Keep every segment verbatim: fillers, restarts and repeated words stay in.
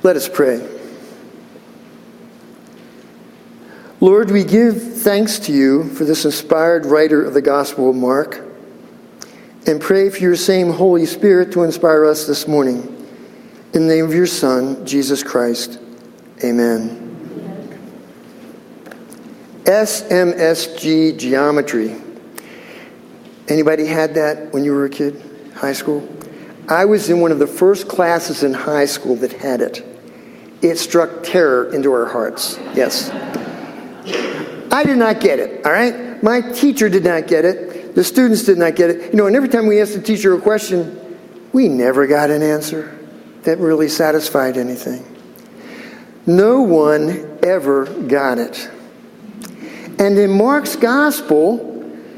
Let us pray. Lord, we give thanks to you for this inspired writer of the Gospel of Mark, and pray for your same Holy Spirit to inspire us this morning. In the name of your Son, Jesus Christ. Amen. S M S G geometry. Anybody had that when you were a kid? High school? I was in one of the first classes in high school that had it. It struck terror into our hearts. Yes. I did not get it, all right? My teacher did not get it. The students did not get it. You know, and every time we asked the teacher a question, we never got an answer that really satisfied anything. No one ever got it. And in Mark's gospel,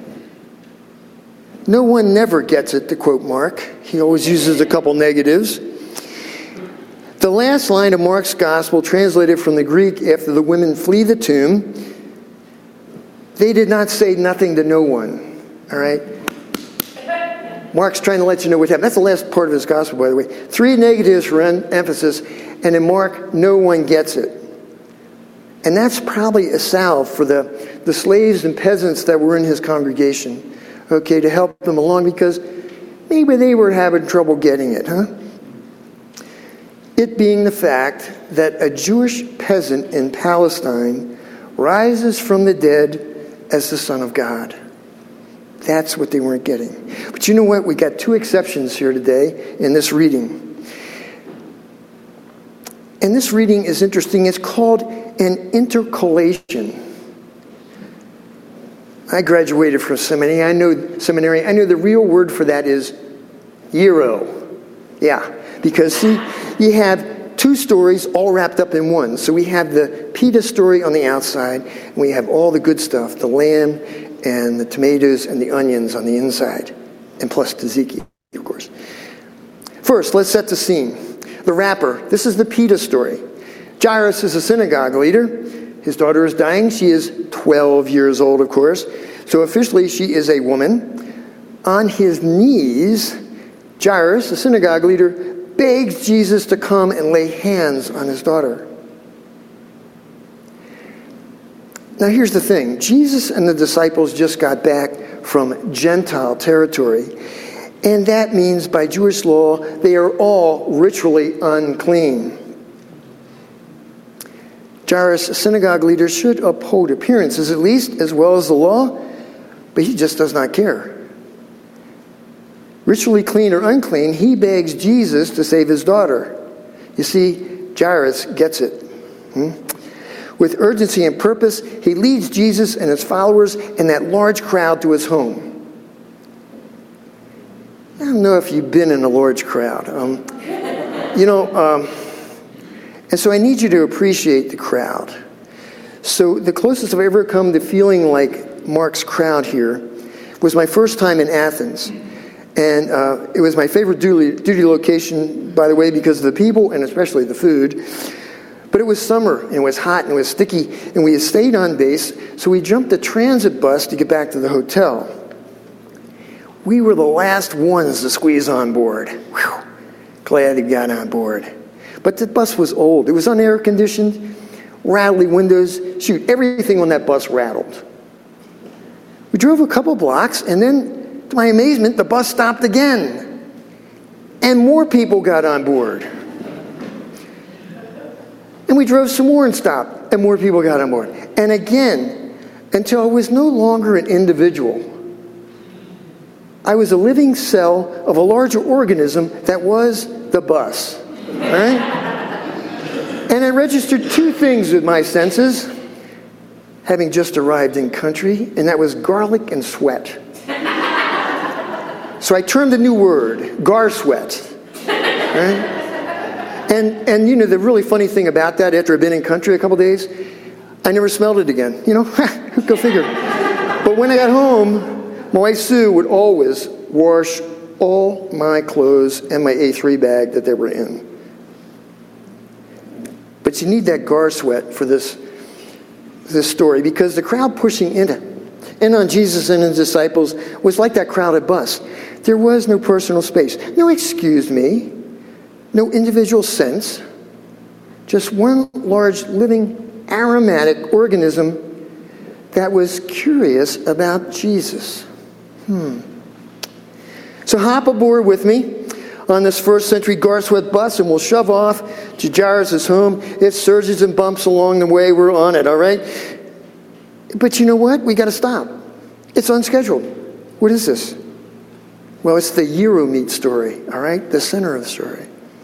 no one never gets it, to quote Mark. He always uses a couple negatives. The last line of Mark's gospel, translated from the Greek after the women flee the tomb, they did not say nothing to no one, all right? Mark's trying to let you know what happened. That's the last part of his gospel, by the way. Three negatives for emphasis, and in Mark, no one gets it. And that's probably a salve for the, the slaves and peasants that were in his congregation, okay, to help them along, because maybe they were having trouble getting it, huh? It being the fact that a Jewish peasant in Palestine rises from the dead as the Son of God. That's what they weren't getting. But you know what? We got two exceptions here today in this reading. And this reading is interesting. It's called an intercalation. I graduated from seminary. I know seminary. I know the real word for that is euro. Yeah, because see, you have two stories all wrapped up in one. So we have the pita story on the outside, and we have all the good stuff, the lamb and the tomatoes and the onions on the inside, and plus tzatziki, of course. First, let's set the scene. The wrapper. This is the pita story. Jairus is a synagogue leader. His daughter is dying. She is twelve years old, of course. So officially, she is a woman. On his knees, Jairus, the synagogue leader, begs Jesus to come and lay hands on his daughter. Now here's the thing. Jesus and the disciples just got back from Gentile territory. And that means by Jewish law, they are all ritually unclean. Jairus, a synagogue leader, should uphold appearances at least as well as the law, but he just does not care. Ritually clean or unclean, he begs Jesus to save his daughter. You see, Jairus gets it. Hmm? With urgency and purpose, he leads Jesus and his followers and that large crowd to his home. I don't know if you've been in a large crowd. Um, you know, um, and so I need you to appreciate the crowd. So the closest I've ever come to feeling like Mark's crowd here was my first time in Athens. And uh, it was my favorite duty, duty location, by the way, because of the people and especially the food. But it was summer, and it was hot, and it was sticky, and we had stayed on base, so we jumped a transit bus to get back to the hotel. We were the last ones to squeeze on board. Whew. Glad we got on board. But the bus was old. It was unair-conditioned, rattly windows. Shoot, everything on that bus rattled. We drove a couple blocks, and then, to my amazement, the bus stopped again. And more people got on board. And we drove some more and stopped. And more people got on board. And again, until I was no longer an individual. I was a living cell of a larger organism that was the bus. All right? And I registered two things with my senses, having just arrived in country, and that was garlic and sweat. So I termed a new word, gar sweat. Right? And, and you know, the really funny thing about that, after I'd been in country a couple days, I never smelled it again. You know, go figure. But when I got home, my wife Sue would always wash all my clothes and my A three bag that they were in. But you need that gar sweat for this, this story, because the crowd pushing in, in on Jesus and his disciples was like that crowded bus. There was no personal space. No excuse me. No individual sense. Just one large living aromatic organism that was curious about Jesus. Hmm. So hop aboard with me on this first century Garswet bus and we'll shove off to Jairus' home. It surges and bumps along the way. We're on it, all right? But you know what? We got to stop. It's unscheduled. What is this? Well, it's the Euromeet story, all right? The center of the story.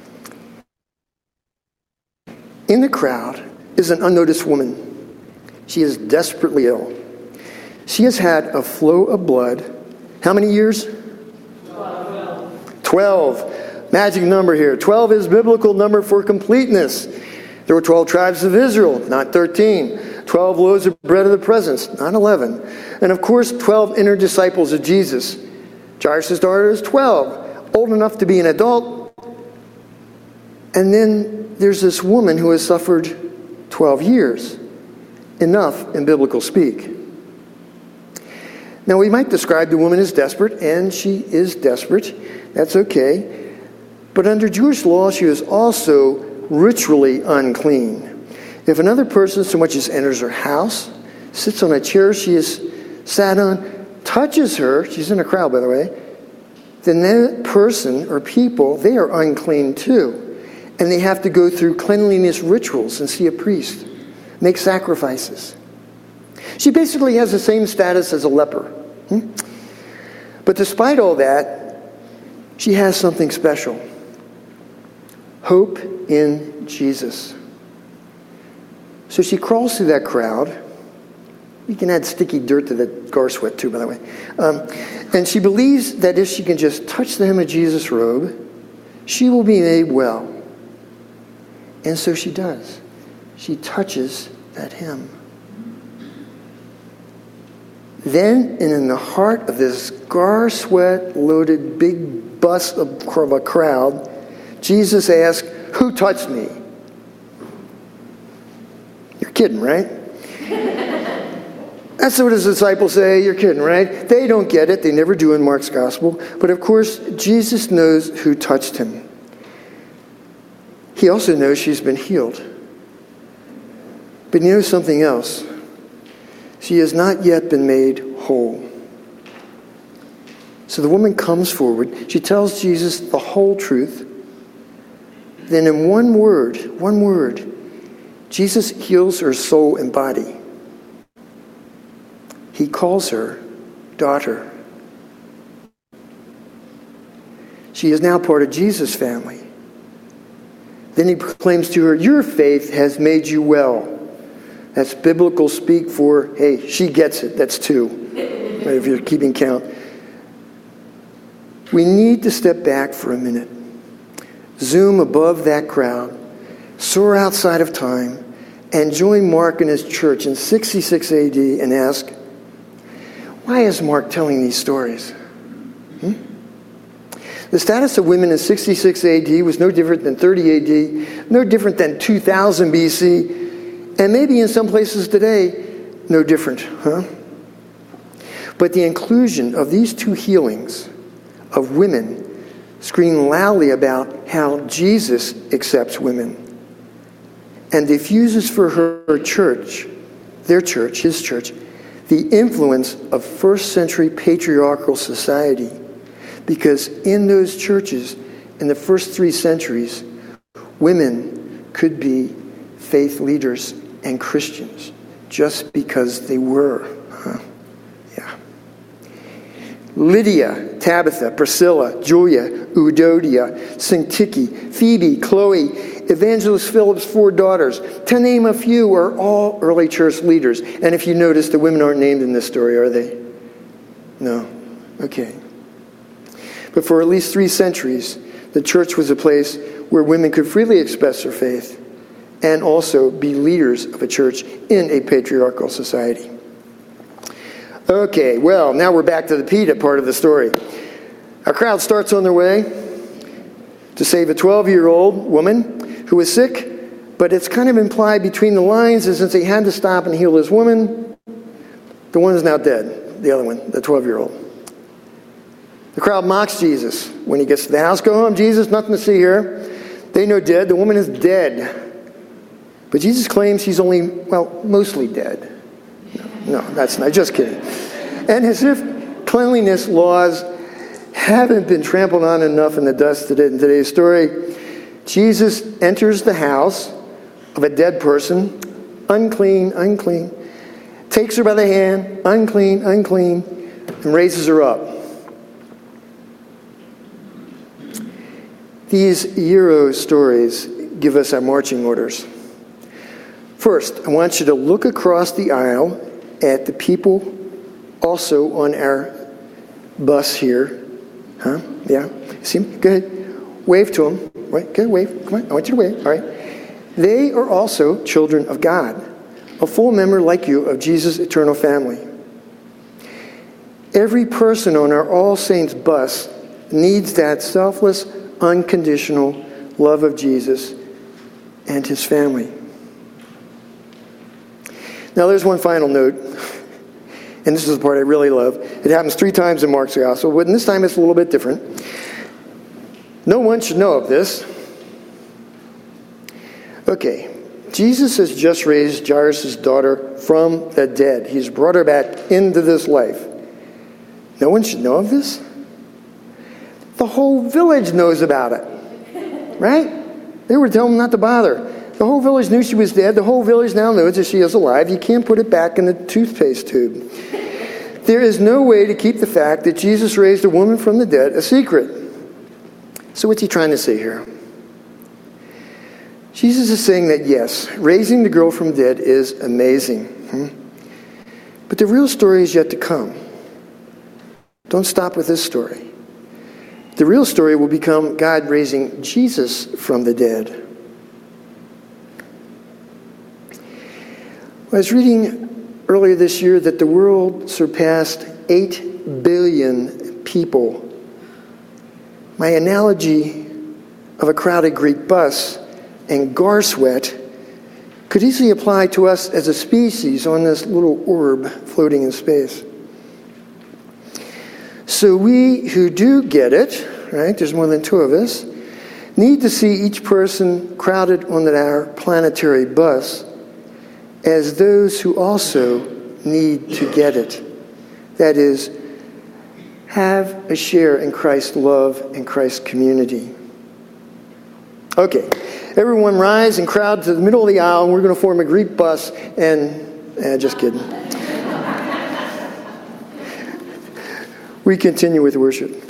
In the crowd is an unnoticed woman. She is desperately ill. She has had a flow of blood. How many years? Twelve. Twelve. Magic number here. Twelve is biblical number for completeness. There were twelve tribes of Israel, not thirteen. Twelve loaves of bread of the presence, not eleven. And of course, twelve inner disciples of Jesus. Jairus' daughter is twelve, old enough to be an adult. And then there's this woman who has suffered twelve years. Enough in biblical speak. Now, we might describe the woman as desperate, and she is desperate. That's okay. But under Jewish law, she is also ritually unclean. If another person so much as enters her house, sits on a chair she is sat on, touches her, she's in a crowd, by the way, then that person or people, they are unclean too. And they have to go through cleanliness rituals and see a priest. Make sacrifices. She basically has the same status as a leper. Hmm? But despite all that, she has something special. Hope in Jesus. So she crawls through that crowd. We can add sticky dirt to the Garswet too, by the way. Um, and she believes that if she can just touch the hem of Jesus' robe, she will be made well. And so she does. She touches that hem. Then, and in the heart of this Garswet-loaded big bus of a crowd, Jesus asked, "Who touched me?" You're kidding, right? That's what his disciples say. You're kidding, right? They don't get it. They never do in Mark's gospel. But of course, Jesus knows who touched him. He also knows she's been healed. But he knows something else. She has not yet been made whole. So the woman comes forward. She tells Jesus the whole truth. Then in one word, one word, Jesus heals her soul and body. He calls her daughter. She is now part of Jesus' family. Then he proclaims to her, "Your faith has made you well." That's biblical speak for, hey, she gets it. That's two, if you're keeping count. We need to step back for a minute. Zoom above that crowd. Soar outside of time. And join Mark and his church in sixty-six A D and ask, why is Mark telling these stories? Hmm? The status of women in sixty-six A D was no different than thirty A D, no different than two thousand B C, and maybe in some places today, no different, huh? But the inclusion of these two healings of women scream loudly about how Jesus accepts women and diffuses for her church, their church, his church, the influence of first century patriarchal society. Because in those churches, in the first three centuries, women could be faith leaders and Christians just because they were. Huh? Yeah. Lydia, Tabitha, Priscilla, Julia, Euodia, Syntyche, Phoebe, Chloe, Evangelist Philip's four daughters, to name a few, are all early church leaders. And if you notice, the women aren't named in this story, are they? No. Okay. But for at least three centuries, the church was a place where women could freely express their faith and also be leaders of a church in a patriarchal society. Okay, well, now we're back to the PETA part of the story. A crowd starts on their way to save a twelve-year-old woman who was sick, but it's kind of implied between the lines that since he had to stop and heal this woman, the one is now dead, the other one, the twelve-year-old. The crowd mocks Jesus when he gets to the house. Go home, Jesus, nothing to see here. They know dead. The woman is dead. But Jesus claims he's only, well, mostly dead. No, no, that's not, just kidding. And as if cleanliness laws haven't been trampled on enough in the dust today, in today's story, Jesus enters the house of a dead person, unclean, unclean, takes her by the hand, unclean, unclean, and raises her up. These Euro stories give us our marching orders. First, I want you to look across the aisle at the people also on our bus here. Huh? Yeah? See them? Go ahead. Wave to them. Right? Go wave. Come on. I want you to wave. All right. They are also children of God, a full member like you of Jesus' eternal family. Every person on our All Saints bus needs that selfless, unconditional love of Jesus and his family. Now there's one final note, and this is the part I really love. It happens three times in Mark's Gospel, but this time it's a little bit different. No one should know of this. Okay, Jesus has just raised Jairus' daughter from the dead. He's brought her back into this life. No one should know of this? The whole village knows about it, right? They were telling him not to bother. The whole village knew she was dead. The whole village now knows that she is alive. You can't put it back in the toothpaste tube. There is no way to keep the fact that Jesus raised a woman from the dead a secret. So what's he trying to say here? Jesus is saying that yes, raising the girl from the dead is amazing. Hmm? But the real story is yet to come. Don't stop with this story. The real story will become God raising Jesus from the dead. I was reading earlier this year that the world surpassed eight billion people. My analogy of a crowded Greek bus and gar sweat could easily apply to us as a species on this little orb floating in space. So we who do get it, right, there's more than two of us, need to see each person crowded on our planetary bus as those who also need to get it. That is, have a share in Christ's love and Christ's community. Okay, everyone rise and crowd to the middle of the aisle, and we're going to form a Greek bus, and, eh, just kidding. We continue with worship.